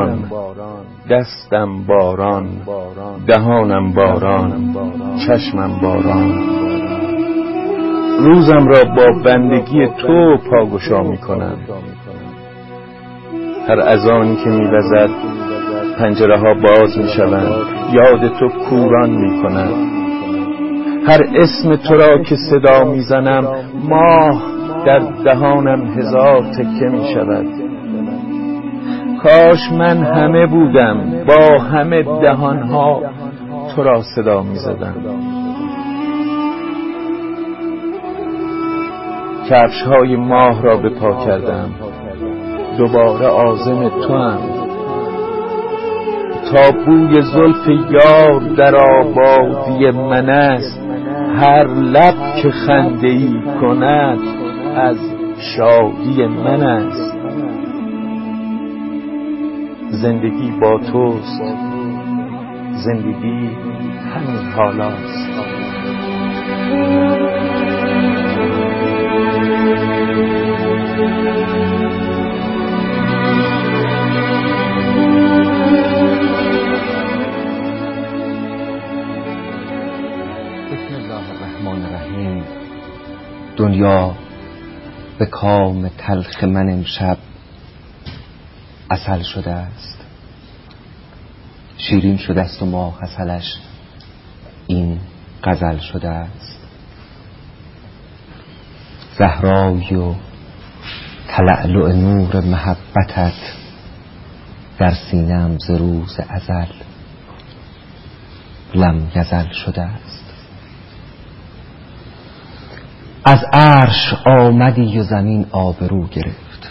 باران، دستم باران، دهانم باران، چشمم باران. روزم را با بندگی تو پاگشا می کنم. هر اذانی که می وزد پنجره ها باز می شوند، یاد تو کوران می کند. هر اسم تو را که صدا می زنم، ماه در دهانم هزار تکه می شود. کاش من همه بودم، با همه دهانها تو را صدا می زدم. کفش‌های ماه را به پا کردم، دوباره عازم توام. تا بوی زلف یار در آبادی من است، هر لب که خنده‌ای کند از شادی من است. زندگی با توست، زندگی همین حالاست. بسم الله الرحمن الرحیم. دنیا به کام تلخ من امشب عسل شده است. شیرین شده است و ماه عسلش این غزل شده است. زهرای و تلألؤ نور محبتت در سینه‌ام ز روز ازل لم یزل شده است. از عرش آمدی و زمین آبرو گرفت.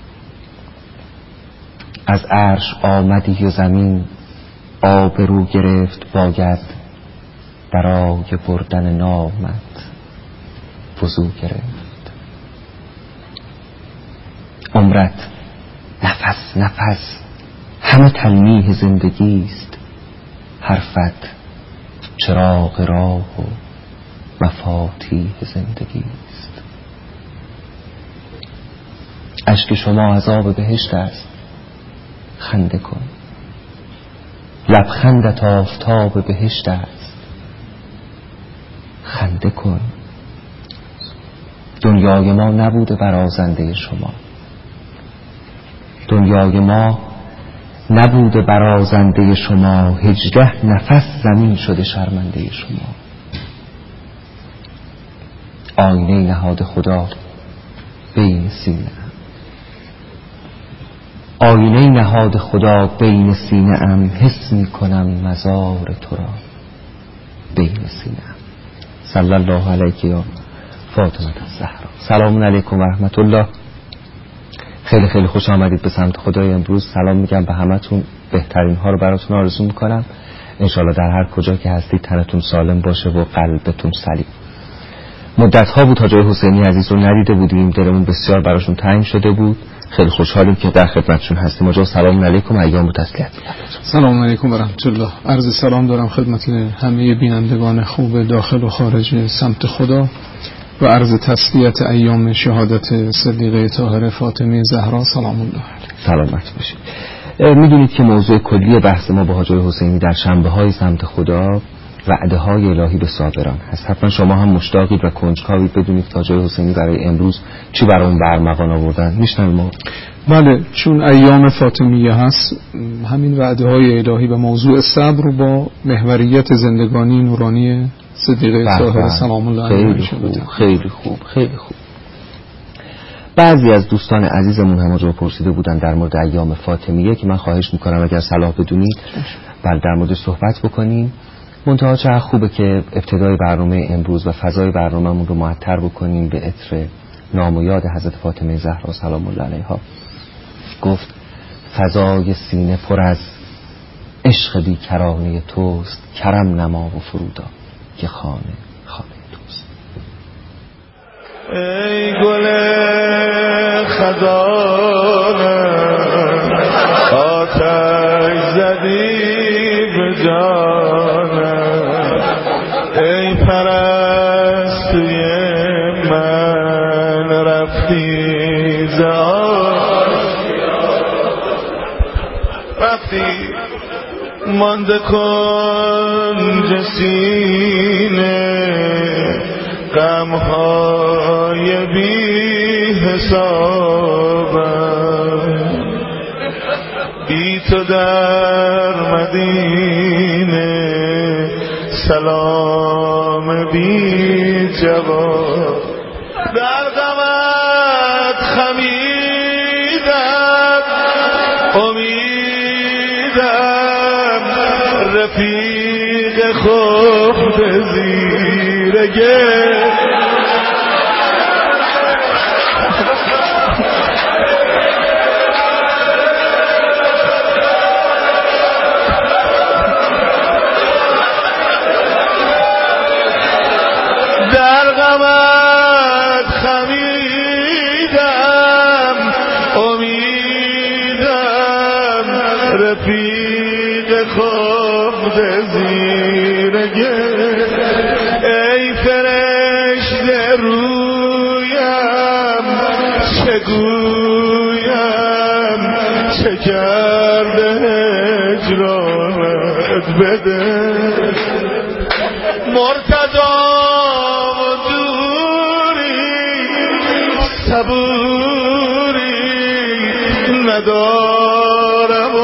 از عرش آمدی و زمین آبرو گرفت. باید برای بردن نامت وضو گرفت. عمرت نفس نفس همه تلمیح زندگی است. حرفت چراغ راه و مفاتیح زندگی است. اشک شما عذاب بهشت است. خنده کن. لبخندت آفتاب بهشت است. خنده کن. دنیای ما نبوده برازنده شما. دنیای ما نبوده برازنده شما. 18 نفس زمین شده شرمنده شما. آینه نهاد خدا بین سینه، آینه نهاد خدا بین سینه ام. حس می کنم مزار تو را بین سینه ام. صلی الله علیک یا فاطمه الزهرا. سلام علیکم و رحمت الله. خیلی خیلی خوش آمدید به سمت خدای. امروز سلام میگم به همتون. بهترین ها رو براتون آرزو میکنم. انشالله در هر کجا که هستید تنتون سالم باشه و قلبتون سلیم. مدت ها بود حاجی حسینی عزیز رو ندیده بودیم. دلمون بسیار براشون تنگ شده بود. خیلی خوشحالیم که در خدمتشون هستیم. آقا سلام علیکم، ایام و تسلیت. سلام علیکم و رحمت الله. عرض سلام دارم خدمت همه بینندگان خوب داخل و خارج سمت خدا و عرض تسلیت ایام شهادت صدیقه طاهره فاطمه زهرا سلام الله علیها. سلامت باشید. میدونید که موضوع کلی بحث ما با حاجی حسینی در شنبه های سمت خدا وعده های الهی به صابران هست. حتما شما هم مشتاقید و کنجکاوید بدونید که حاجی حسینی برای امروز چی برام برمغان آوردن. میشنویم ما؟ بله، چون ایام فاطمیه هست، همین وعده های الهی و موضوع صبر با محوریت زندگانی نورانی صدیقه طاهره سلام الله علیها. خیلی خوب، خیلی خوب، خیلی خوب. بعضی از دوستان عزیزمون هم رو پرسیده بودن در مورد ایام فاطمیه که من خواهش میکنم اگر صلاح بدونید بل در مورد صحبت بکنیم. منتها چه خوبه که ابتدای برنامه امروز و فضای برنامه‌مون رو معطر بکنیم به عطر نام و یاد حضرت فاطمه زهرا سلام الله علیها. گفت فضای سینه پر از عشق بیکرانه توست. کرم نما و فرودا که خانه توست. ای گل خزانم آتش زدی به جانم. ای پرستوی من رفتی زار وقتی مانده کنج سینه غمهای بی حسابم بی تو در مدینه سلام بی جواب در غمت خمیدم امیدم رفیق خود زیرگه در غمت خمیدم امیدم رفیق خود زیرگه ای فرشته رویم چگویم چه کرده هجرانت بده مرتضی صبوری ندارم و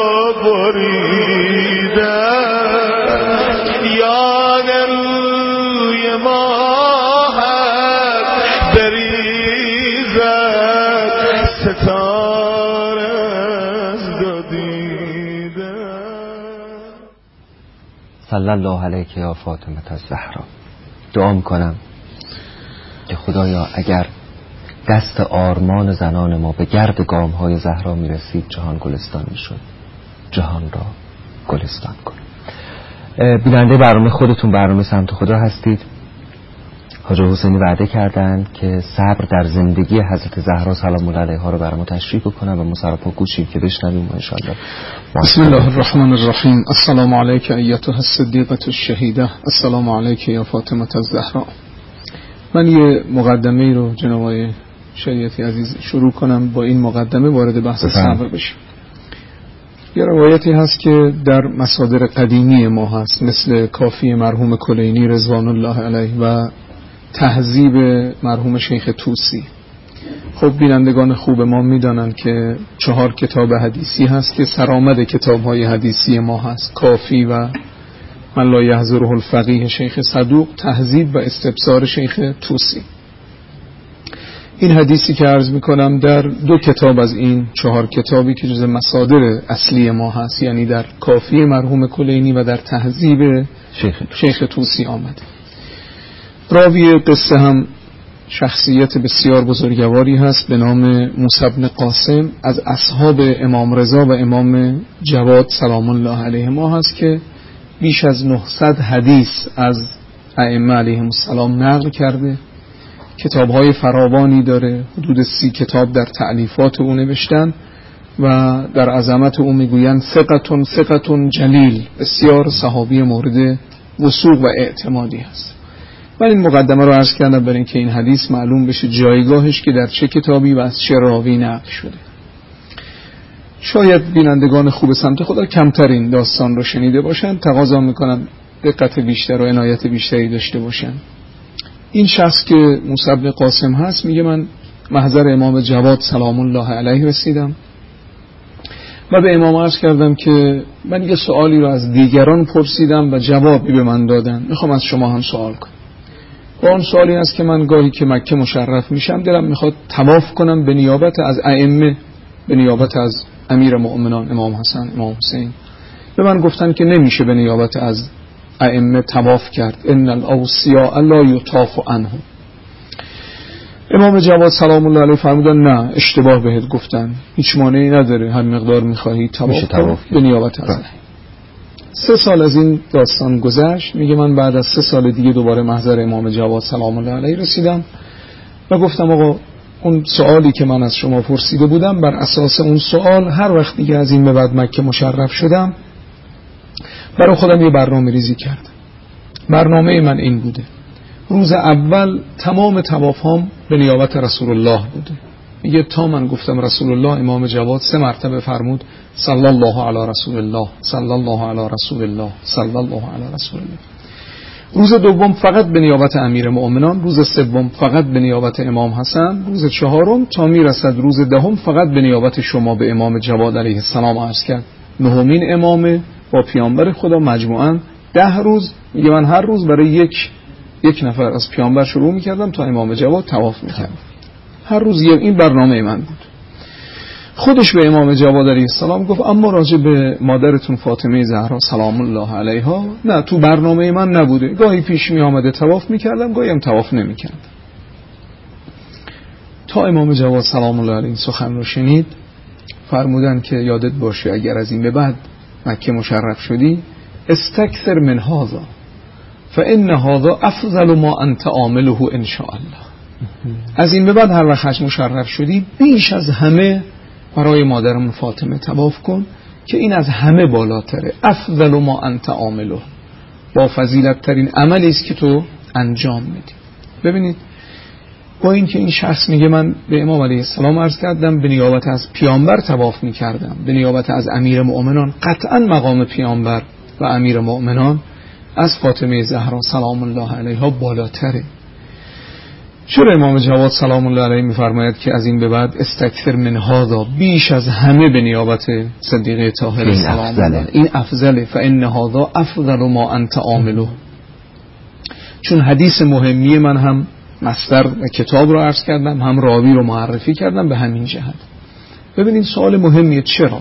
بریدم یاد روی ماهت بریزد ستاره از دو دیدم. صلی الله علیک یا فاطمه الزهرا. دعا میکنم که خدایا اگر دست آرمان زنان ما به گرد گامهای زهرا میرسید جهان گلستان میشد. جهان را گلستان کن. بیننده برنامه خودتون برنامه سمت خدا هستید. حاج حسینی وعده کردند که صبر در زندگی حضرت زهرا سلام الله علیها رو برام تشریح بکنم و ما سراپا گوشیم که بشنویم ان شاء الله. بسم الله الرحمن الرحیم. السلام علیک ایتها الصدیقه الشهیده. السلام علیک یا فاطمه الزهرا. من یه مقدمه رو جناب آقای شریعتی عزیز شروع کنم، با این مقدمه وارد بحث صبر بشیم. یه روایتی هست که در مصادر قدیمی ما هست، مثل کافی مرحوم کلینی رضوان الله علیه و تهذیب مرحوم شیخ طوسی. خب بینندگان خوب ما میدانن که 4 کتاب حدیثی هست که سرآمد کتاب‌های حدیثی ما هست: کافی و من لا یحضره الفقیه شیخ صدوق، تهذیب و استبصار شیخ طوسی. این حدیثی که عرض میکنم در 2 کتاب از این 4 کتابی که جز مصادر اصلی ما هست، یعنی در کافی مرحوم کلینی و در تهذیب شیخ طوسی آمده. راوی قصه هم شخصیت بسیار بزرگواری هست به نام موسی بن قاسم از اصحاب امام رضا و امام جواد سلام الله علیهما هست که بیش از 900 حدیث از ائمه علیهم السلام نقل کرده. کتاب‌های فراوانی داره، حدود 30 کتاب در تألیفات او نوشتن و در عظمت او میگویند ثقة جلیل، بسیار صحابی مورد وثوق و اعتمادی هست. من این مقدمه رو عرض کردم برای اینکه این حدیث معلوم بشه جایگاهش که در چه کتابی و از چه راوی نقل شده. شاید بینندگان خوب سمت خدا کمتر این داستان رو شنیده باشن، تقاضا میکنم دقت بیشتر و عنایت بیشتری داشته باشن. این شخص که موسی بن قاسم هست میگه من محضر امام جواد سلام الله علیه رسیدم و به امام عرض کردم که من یه سوالی رو از دیگران پرسیدم و جوابی به من دادن، میخوام از شما هم سوال کنم. و اون سوالی هست که من گاهی که مکه مشرف میشم دلم میخواد طواف کنم به نیابت از ائمه، به نیابت از امیر مؤمنان امام حسن امام حسین. به من گفتن که نمیشه به نیابت از ائمه طواف کرد، ان الاوصیاء لا یطاف عنهم. امام جواد سلام الله علیه فرمودن نه، اشتباه بهت گفتن، هیچ مانعی نداره، هر مقدار میخواهی طواف کن به نیابت از. 3 سال از این داستان گذشت. میگه من بعد از 3 سال دیگه دوباره محضر امام جواد سلام الله علیه رسیدم و گفتم آقا اون سوالی که من از شما پرسیده بودم، بر اساس اون سوال هر وقت دیگه از این به بعد مکه مشرف شدم برای خودم یه برنامه ریزی کردم. برنامه من این بوده: روز اول تمام طوافام به نیابت رسول الله بوده، میگه تا من گفتم رسول الله، امام جواد 3 مرتبه فرمود صلی الله علی رسول الله، صلی الله علی رسول الله، صلی الله علی رسول الله. روز دوم فقط به نیابت امیر مؤمنان، روز سوم فقط به نیابت امام حسن، روز چهارم تا میرسد روز دهم فقط به نیابت شما به امام جواد علیه السلام عرض کرد. نهمین امامه با پیامبر خدا مجموعاً 10 روز. میگه من هر روز برای یک نفر از پیامبر شروع میکردم تا امام جواد طواف میکردم. هر روز این برنامه من بود. خودش به امام جواد علیه السلام گفت اما راجع به مادرتون فاطمه زهرا سلام الله علیها نه، تو برنامه من نبوده. گاهی پیش می آمده طواف میکردم، گاهی هم طواف نمیکردم. تا امام جواد سلام الله علیه این سخن رو شنید، فرمودن که یادت باشه اگر از این به بعد مکه مشرف شدی استکثر من هذا فان هذا افضل ما انت عامله ان شاء الله. از این به بعد هر وقت حج مشرف شدی بیش از همه برای مادرمون فاطمه طواف کن که این از همه بالاتره. افضل ما انت عامله، با فضیلت ترین عملی است که تو انجام میدی. ببینید با این که این شخص میگه من به امام علیه السلام عرض کردم به نیابت از پیامبر طواف میکردم، به نیابت از امیر مؤمنان، قطعا مقام پیامبر و امیر مؤمنان از فاطمه زهرا سلام الله علیها بالاتره. چرا امام جواد سلام الله علیه میفرماید که از این به بعد استکثر من هذا، بیش از همه به نیابت صدیقه طاهره سلام الله، این افضله، فان هذا افضل ما انت عامله. چون حدیث مهمیه من هم مصدر و کتاب رو عرض کردم، هم راوی رو معرفی کردم به همین جهت. ببینید سوال مهمیه چرا؟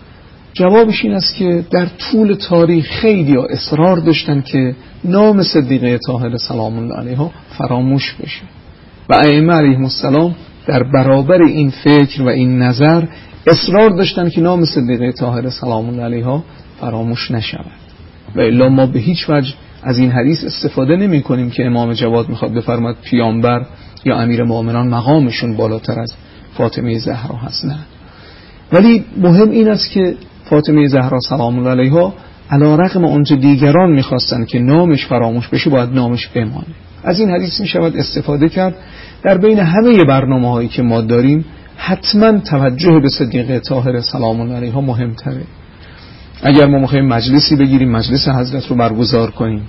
جوابش این است که در طول تاریخ خیلی ها اصرار داشتن که نام صدیقه طاهره سلام الله علیها فراموش بشه و ائمه علیهم السلام در برابر این فکر و این نظر اصرار داشتن که نام صدیقه طاهره سلام الله علیها فراموش نشود. و الا ما به هیچ وجه از این حدیث استفاده نمی کنیم که امام جواد میخواد بفرماید پیامبر یا امیر مؤمنان مقامشون بالاتر از فاطمه زهرا هست. نه، ولی مهم این است که فاطمه زهرا سلام الله علیها علی رغم آنچه دیگران میخواستن که نامش فراموش بشه باید نامش بمانه. از این حدیث میشود استفاده کرد در بین همه برنامه هایی که ما داریم حتما توجه به صدیقه طاهره سلام الله علیها مهمتره. اگر ما میخوایم مجلسی بگیریم مجلس حضرت رو برگزار کنیم،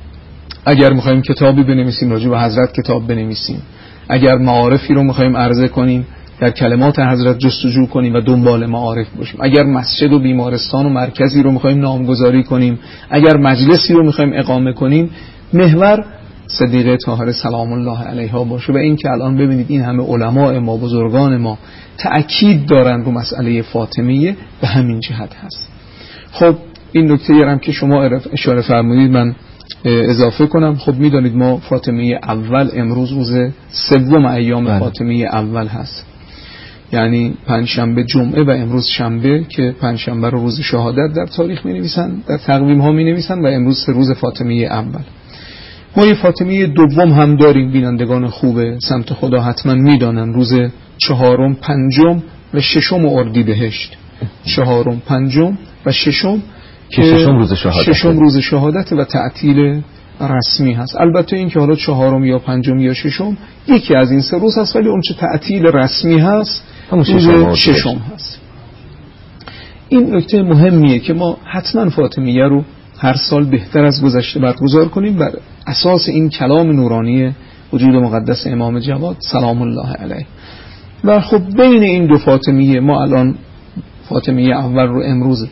اگر میخوایم کتابی بنویسیم راجع به حضرت کتاب بنویسیم، اگر معارفی رو میخوایم عرضه کنیم در کلمات حضرت جستجو کنیم و دنبال معارف باشیم، اگر مسجد و بیمارستان و مرکزی رو میخوایم نامگذاری کنیم، اگر مجلسی رو میخوایم اقامه کنیم، محور صدیقه طاهره سلام الله علیها باشه. و این که الان ببینید این همه علماء ما، بزرگان ما تأکید دارن رو مسئله فاطمیه، به همین جهت هست. خب این نکته هم که شما اشاره فرمودید من اضافه کنم. خب میدانید ما فاطمیه اول امروز روز سوم ایام فاطمیه اول هست، یعنی پنجشنبه جمعه و امروز شنبه که پنجشنبه رو روز شهادت در تاریخ می نویسن، در تقویم ها می نویسن و امروز روز فاطمیه اول. ما یه فاطمیه دوم هم داریم، بینندگان خوب سمت خدا حتما میدانن، روز چهارم، پنجم و ششم اردیبهشت. چهارم، پنجم و ششم که ششم روز شهادت و تعطیل رسمی هست. البته این که حالا چهارم یا پنجم یا ششم یکی از این 3 روز هست، ولی اون چه تعطیل رسمی هست روز ششم هست. این نکته مهمیه که ما حتما فاطمیه رو هر سال بهتر از گذشته برگزار کنیم بر اساس این کلام نورانی وجود مقدس امام جواد سلام الله علیه. و خب بین این دو فاطمیه ما الان فاطمیه اول رو امروز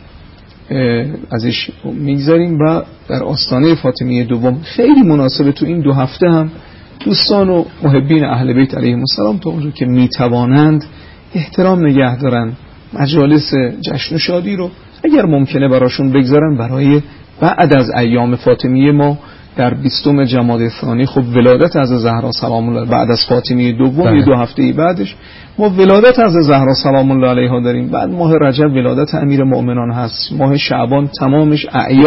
ازش میگذاریم و در آستانه فاطمیه دوم خیلی مناسبه تو این 2 هفته هم دوستان و محبین اهل بیت علیهم السلام تا اونجا که میتوانند احترام نگه دارن، مجالس جشن و شادی رو اگر ممکنه براشون بگذارن برای بعد از ایام فاطمیه. ما در 20 جمادی الثانی خب ولادت از زهرا سلام الله، بعد از فاطمیه دوم یه 2 هفته بعدش ما ولادت از زهرا سلام الله علیها داریم، بعد ماه رجب ولادت امیر مؤمنان هست، ماه شعبان تمامش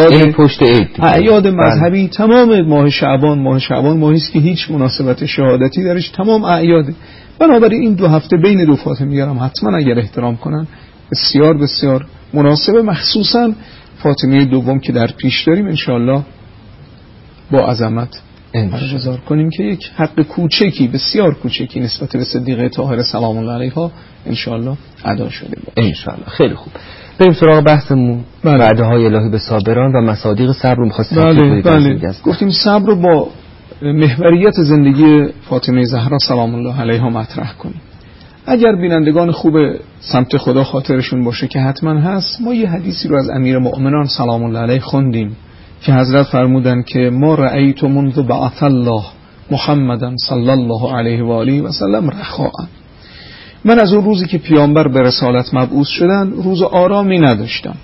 اعیاد مذهبی، تمام ماه شعبان ماهی است که هیچ مناسبت شهادتی درش، تمام اعیاده. بنابراین این 2 هفته بین 2 فاطمیه هم حتما اگر احترام کنن بسیار بسیار مناسبه، مخصوصا فاطمیه دوم که در پیش داریم انشاءالله با عظمت برگزار کنیم که یک حق کوچکی، بسیار کوچکی نسبت به صدیقه طاهره سلام الله علیها انشاءالله ادا شده باشه انشاءالله. خیلی خوب، بریم سراغ بحثمون. وعده های الهی به صابران و مصادیق صبر رو می‌خواستیم گفتیم صبر رو با محوریت زندگی فاطمه زهرا سلام الله علیها مطرح کنیم. اگر بینندگان خوب سمت خدا خاطرشون باشه که حتما هست، ما یه حدیثی رو از امیر مؤمنان سلام الله علیه خوندیم که حضرت فرمودن که ما رأیت منذ بعث الله محمدا صلی الله علیه و آله و سلم رخاء، من از اون روزی که پیامبر به رسالت مبعوث شدن روز آرامی نداشتم.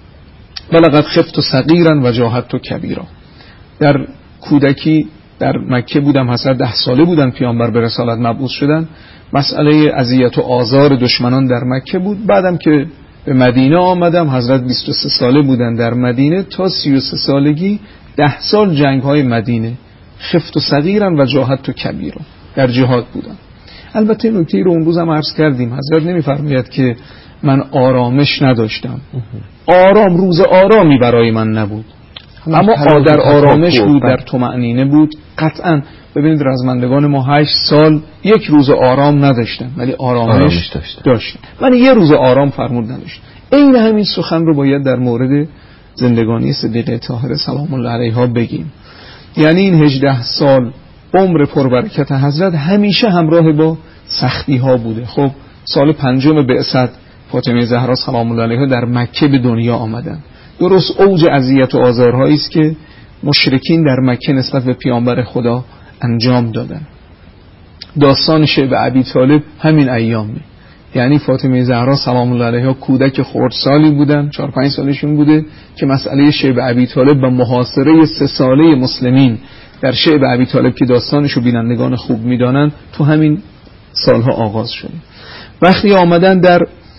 ولقد خفت صغیرا و جاهدت کبیرا، در کودکی در مکه بودم، حضرت 10 ساله بودن پیامبر به رسالت مبعوث شدن، مسئله اذیت و آزار دشمنان در مکه بود. بعدم که به مدینه آمدم حضرت 23 ساله بودن در مدینه، تا 33 سالگی 10 سال جنگ های مدینه، خفت و صغیرا و جاهدت کبیرا، در جهاد بودم. البته نکته رو اون روز هم عرض کردیم، حضرت نمیفرماید که من آرامش نداشتم، روز آرامی برای من نبود، اما در آرامش بود، در طمأنینه بود. قطعا ببینید رزمندگان ما 8 سال یک روز آرام نداشتن ولی آرامش داشتن. من یه روز آرام فرمود نداشت. این همین سخن رو باید در مورد زندگانی صدیقه طاهره سلام الله علیها بگیم. یعنی این 18 سال عمر پربرکت حضرت همیشه همراه با سختی ها بوده. خب سال 5 بعثت فاطمه زهرا سلام الله علیها در مکه به دنیا آمدن. درست اوج اذیت و آزارهایی است که مشرکین در مکه نسبت به پیامبر خدا انجام دادن. داستان شیب ابی طالب همین ایامه. یعنی فاطمه زهرا سلام الله علیها کودک خردسالی بودن، 4-5 سالشون بوده که مسئله شیب ابی طالب و محاصره 3 ساله مسلمین در شیب ابی طالب که داستانشو بینندگان خوب میدانن تو همین سالها آغاز شده. وقتی آمدن در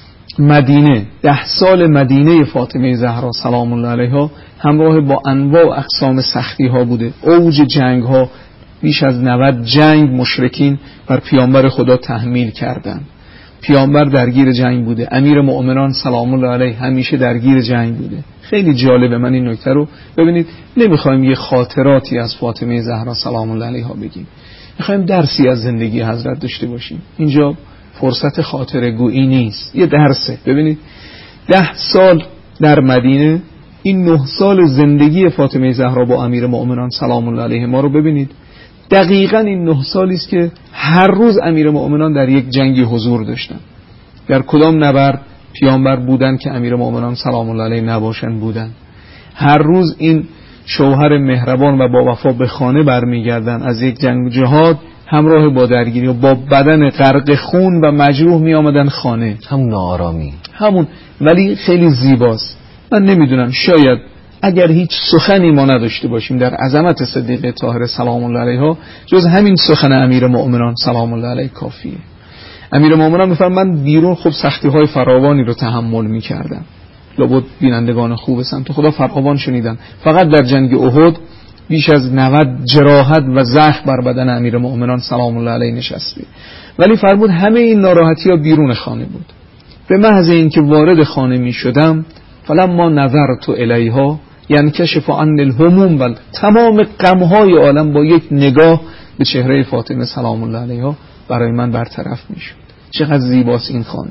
مدینه، 10 سال مدینه فاطمه زهرا سلام الله علیها همراه با انواع و اقسام سختی ها بوده. اوج جنگ ها، بیش از 90 جنگ مشرکین بر پیامبر خدا تحمیل کردن. پیامبر درگیر جنگ بوده، امیر مؤمنان سلام الله علیه همیشه درگیر جنگ بوده. خیلی جالبه، من این نکته رو ببینید، نمیخوایم یه خاطراتی از فاطمه زهرا سلام الله علیها بگیم، میخوایم درسی از زندگی حضرت داشته باشیم. اینجا فرصت خاطره گویی نیست، یه درسه. ببینید 10 سال در مدینه، این 9 سال زندگی فاطمه زهرا با امیر مؤمنان سلام الله علیه ما رو ببینید. دقیقاً این 9 سالی است که هر روز امیر مؤمنان در یک جنگی حضور داشتن. در کدام نبرد پیامبر بودن که امیر مؤمنان سلام الله علیه نباشن بودن. هر روز این شوهر مهربان و با وفا به خانه برمیگردن از یک جنگ جهاد، همراه با درگیری و با بدن غرق خون و مجروح می آمدن خانه. همون ناآرامی، همون، ولی خیلی زیباست. من نمیدونم، شاید اگر هیچ سخنی ما نداشته باشیم در عظمت صدیقه طاهره سلام الله علیها جز همین سخن امیر مؤمنان سلام الله علیه کافیه. امیر مؤمنان میفرمایند من بیرون خب سختی های فراوانی رو تحمل میکردم. لابد بینندگان خوب سمت خدا فراوان شنیدن. فقط در جنگ احد بیش از 90 جراحت و زخم بر بدن امیر مؤمنان سلام الله علیه نشسته، ولی فرمود همه این ناراحتی ها بیرون خانه بود. به محض اینکه وارد خانه می شدم فلما نظرت الیها ینکشف عن الهموم، بل تمام غم‌های عالم با یک نگاه به چهره فاطمه سلام الله علیها برای من برطرف می شد. چقدر زیباست این خانه.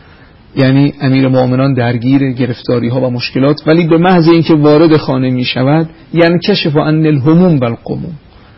یعنی امیر مؤمنان درگیر گرفتاری ها و مشکلات، ولی به محض اینکه وارد خانه می شود ینکشف عن الهموم بالقموم،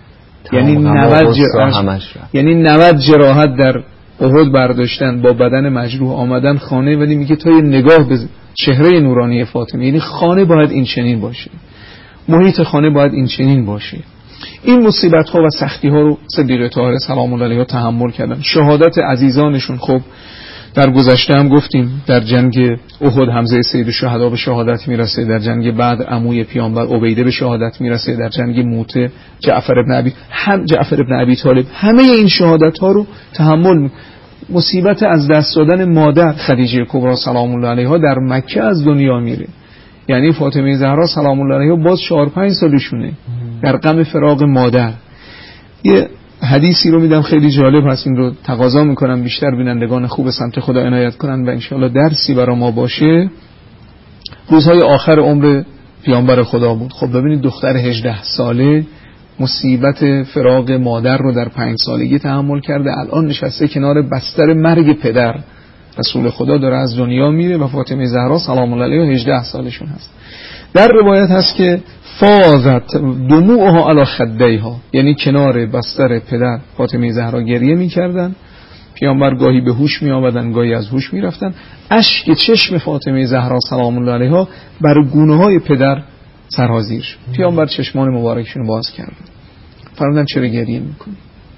یعنی 90 جراحت در احد برداشتن، با بدن مجروح آمدن خانه، ولی میگه تا یه نگاه به چهره نورانی فاطمه، یعنی خانه باید این چنین باشه، محیط خانه باید این چنین باشه. این مصیبت ها و سختی ها رو صدیقه طاهره سلام الله علیها تحمل کردن. شهادت عزیزانشون، خب در گذشته هم گفتیم در جنگ احد حمزه سید الشهدا به شهادت میرسه، در جنگ بدر عموی پیامبر عبیده به شهادت میرسه، در جنگ موته جعفر ابن ابی طالب. همه این شهادت ها رو تحمل. مصیبت از دست دادن مادر خدیجه کبری سلام الله علیها در مکه از دنیا میره. یعنی فاطمه زهرا سلام الله علیها باز 4-5 سالشونه در غم فراق مادر. یه حدیثی رو میدم خیلی جالب هست، این رو تقاضا میکنم بیشتر بینندگان خوب سمت خدا عنایت کنن و انشاءالله درسی برای ما باشه. روزهای آخر عمر پیامبر خدا بود. خب ببینید دختر 18 ساله مصیبت فراق مادر رو در 5 سالگی تحمل کرده، الان نشسته کنار بستر مرگ پدر رسول خدا داره از دنیا میره و فاطمه زهرا سلام الله علیها 18 سالشون هست. در روایت هست که فاضت دموعها علی خدیها، یعنی کنار بستر پدر فاطمه زهرا گریه میکردن، پیامبر گاهی به هوش می آمدن گاهی از هوش می رفتن، اشک چشم فاطمه زهرا سلام الله علیها بر گونه های پدر سرازیر شد. پیامبر چشمان مبارکشون باز کردن، فرمودن چرا گریه میکنی؟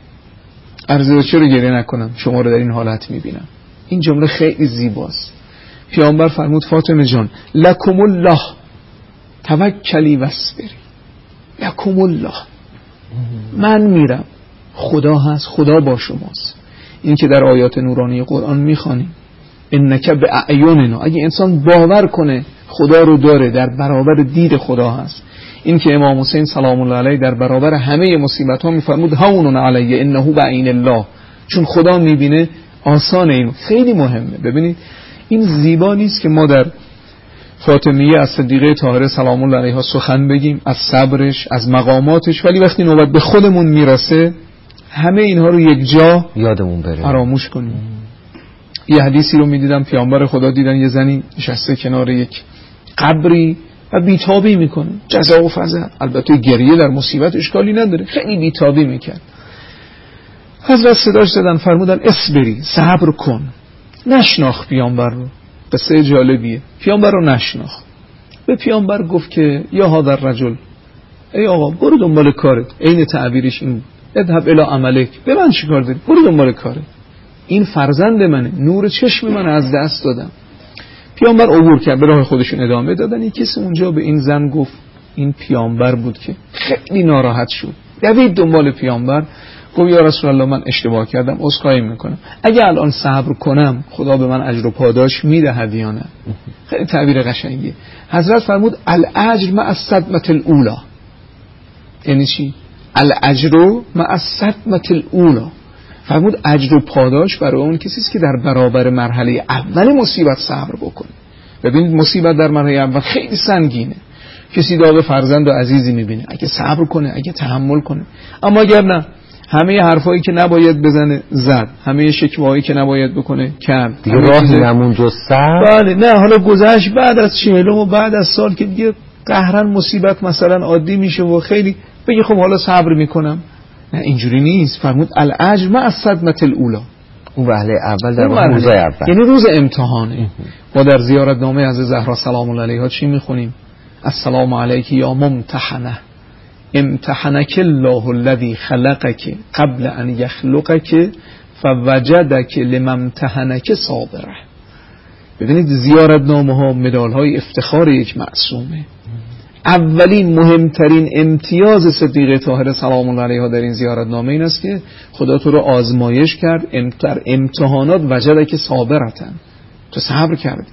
عرض چرا گریه نکنم، شما رو در این حالت میبینم. این جمله خیلی زیباست. پیامبر فرمود فاطمه جان لکم الله توکلی واصبری، لکم الله، من میرم، خدا هست، خدا با شماست. این که در آیات نورانی قرآن میخوانیم انک باعیننا، اگه انسان باور کنه خدا رو داره، در برابر دید خدا هست. این که امام حسین سلام الله علیه در برابر همه مصیبت ها میفرمود هون علیه انه بعین الله، چون خدا میبینه آسان. این خیلی مهمه. ببینید این زیبا نیست که ما در فاطمیه از صدیقه طاهره سلام الله علیها سخن بگیم از صبرش، از مقاماتش، ولی وقتی نوبت به خودمون میرسه همه اینها رو یک جا یادمون بره، فراموش کنیم. یه حدیثی رو میدیدم، پیامبر خدا دیدن یه زنی نشسته کنار یک قبری و بیتابی میکنه، جزع و فزع. البته گریه در مصیبت اشکالی نداره، خیلی بیتابی میکرد. حضرت صداش زدن، فرمودن اصبری، صبر کن. نشناخت پیامبر رو. قصه جالبیه. پیامبر رو نشناخت. به پیامبر گفت که یا هذا الرجل، ای آقا برو دنبال کارت. عین تعبیرش این اذهب الی عملک، به من چیکار داری؟ برو دنبال کارت. این فرزند منه، نور چشم من از دست دادم. پیامبر عبور کرد، به راه خودشون ادامه دادن. این کسی اونجا به این زن گفت، این پیامبر بود که خیلی ناراحت شد، دوید دنبال پیامبر، گفت یا رسول الله من اشتباه کردم، عذرخواهی میکنم، اگه الان صبر کنم خدا به من اجر و پاداش میدهد یا نه؟ خیلی تعبیر قشنگیه. حضرت فرمود الاجر مع الصدمه الاولى. یعنی چی؟ الاجر مع الصدمه الاولى. فرمود اجر و پاداش برای اون کسی است که در برابر مرحله اول مصیبت صبر بکنه. ببینید مصیبت در مرحله اول خیلی سنگینه. کسی داغ فرزند و عزیزی میبینه، اگه صبر کنه، اگه تحمل کنه. اما اگر نه، همه حرفایی که نباید بزنه زد، همه شکوایی که نباید بکنه کرد، دیگه راهی نمون جز صبر. بله، نه حالا گذشت بعد از 40 و بعد از سال که دیگه قهرن مصیبت مثلا عادی میشه و خیلی بگی خب حالا صبر میکنم. نه اینجوری نیست. فرمود الاجر مع الصدمه الاولى. اون وهله اول در واقع روز اول، یعنی روز امتحانه. ما در زیارتنامه حضرت زهرا سلام الله علیها چی میخونیم؟ السلام علیک یا ممتحنه امتحنک الله الذی خلقک قبل ان یخلقک فوجدک لممتحنک صابره. ببینید زیارتنامه ها مدال های افتخار یک معصومه. اولین مهمترین امتیاز صدیقه طاهره سلام الله علیها در این زیارتنامه این است که خدا تو رو آزمایش کرد، در امتحانات وجدک صابرتن، تو صبر کردی.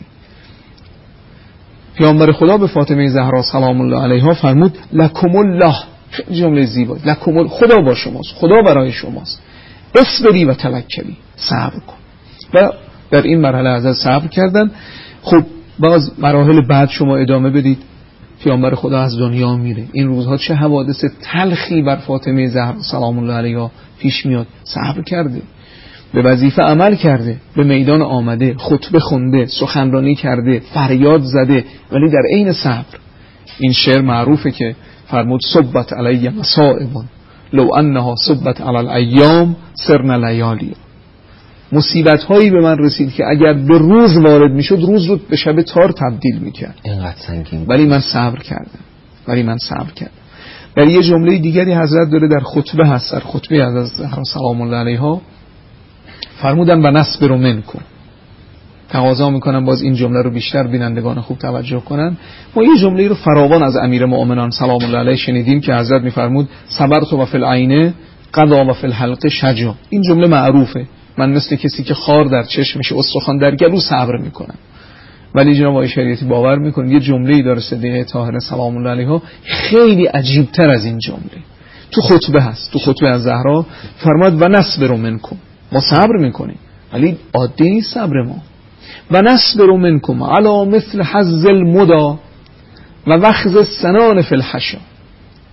پیامبر خدا به فاطمه زهرا سلام الله علیها فرمود لکم الله، جمله زیبا، لکم، خدا با شماست، خدا برای شماست، اصبری و توکلی، صبر کن. و در این مرحله از صبر کردن. خب باز مراحل بعد شما ادامه بدید. پیامبر خدا از دنیا میره، این روزها چه حوادث تلخی بر فاطمه زهرا سلام الله علیها پیش میاد. صبر کرده، به وظیفه عمل کرده، به میدان آمده، خطبه خونده، سخنرانی کرده، فریاد زده، ولی در عین صبر. این شعر معروفه که فرمود صبت علی مصائب لو انها صبت علی الایام سرن لیالی. مصیبت هایی به من رسید که اگر به روز وارد میشد روز رو به شب تار تبدیل میکرد، اینقدر سنگین، ولی من صبر کردم. در یه جمله دیگری حضرت داره در خطبه هست، در خطبه از زهرا سلام الله علیها فرمودن و نصبر منکم. تقاضا میکنم باز این جمله رو بیشتر بینندگان خوب توجه کنن. ما یه جمله رو فراوان از امیرالمؤمنین سلام الله علیه شنیدیم که حضرت میفرمود صبرت و فی العین قضا و فی الحلق شجا. این جمله معروفه، من مثل کسی که خار در چشمش استخوان در گلو صبر میکنم. ولی جناب آقای شریعتی باور میکنن یه جمله‌ای داره صدیقه طاهره سلام الله علیها خیلی عجیبتر از این جمله تو خطبه هست. تو خطبه از زهرا فرمود و نصبر منکم، ما صبر میکنیم ولی عادی نیست صبر ما. و نصبر منکم علی مثل حظ المدا و وخز السنان فی الحشا.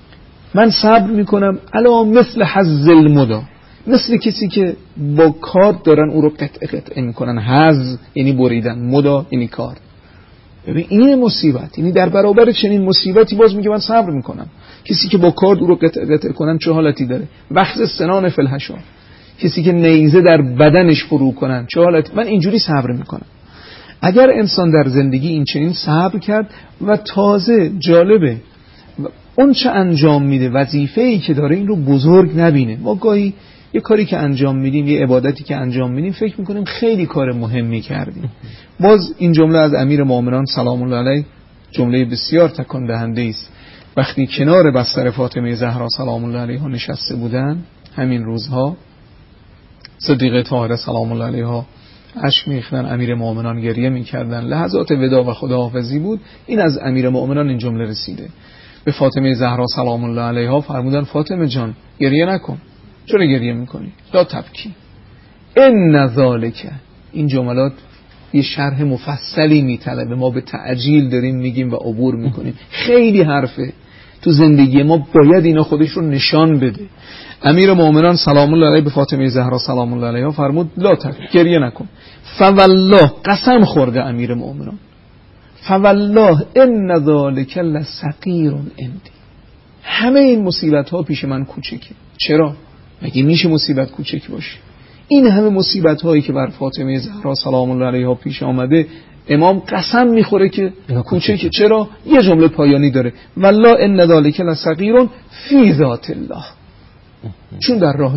من صبر میکنم الا مثل حظ المدا، مثل کسی که با کارد دارن او رو قطعه میکنن. حظ یعنی بریدن، مدا یعنی کارد. ببین این مصیبت، یعنی در برابر چنین مصیبتی باز میگه من صبر میکنم. کسی که با کارد او رو قطعه کنن چه حالتی داره؟ بخت سنان فی الحشا. کسی که نیزه در بدنش فرو کنن چه حالتی؟ من اینجوری صبر میکنم. اگر انسان در زندگی این چنین صبر کرد و تازه جالبه اون چه انجام میده، وظیفه‌ای که داره این رو بزرگ نبینه. ما گاهی یه کاری که انجام میدیم، یه عبادتی که انجام میدیم فکر میکنیم خیلی کار مهمی کردیم. باز این جمله از امیر مومنان سلام الله علیه جمله بسیار تکان دهنده است. وقتی کنار بستر فاطمه زهرا سلام الله علیها نشسته بودن همین روزها، صدیقه طاهره سلام الله علیها اشک می‌ریختن، امیر مومنان گریه می‌کردن، لحظات وداع و خداحافظی بود. این از امیر مومنان این جمله رسیده به فاطمه زهرا سلام الله علیها، فرمودن فاطمه جان گریه نکن. چرا گریه می‌کنی؟ لا تبکی ان ذالک. این جملات یه شرح مفصلی میطلبه، ما به تعجیل داریم میگیم و عبور میکنیم. خیلی حرفه تو زندگی ما، باید اینا خودش رو نشان بده. امیر مومنان سلام الله علیه به فاطمه زهرا سلام الله علیها فرمود لا تبکی، گریه نکن. فوالله، قسم خورده امیر مومنان، فوالله ان ذالک لثقیر عندی. همه این مصیبت ها پیش من کوچکه. چرا؟ مگه میشه مصیبت کوچک باشه؟ این همه مصیبت هایی که بر فاطمه زهرا سلام الله علیها پیش آمده، امام قسم میخوره که کوچکه. چرا؟ یه جمله پایانی داره والله ان ذالک لصغیر فی ذات الله. چون در راه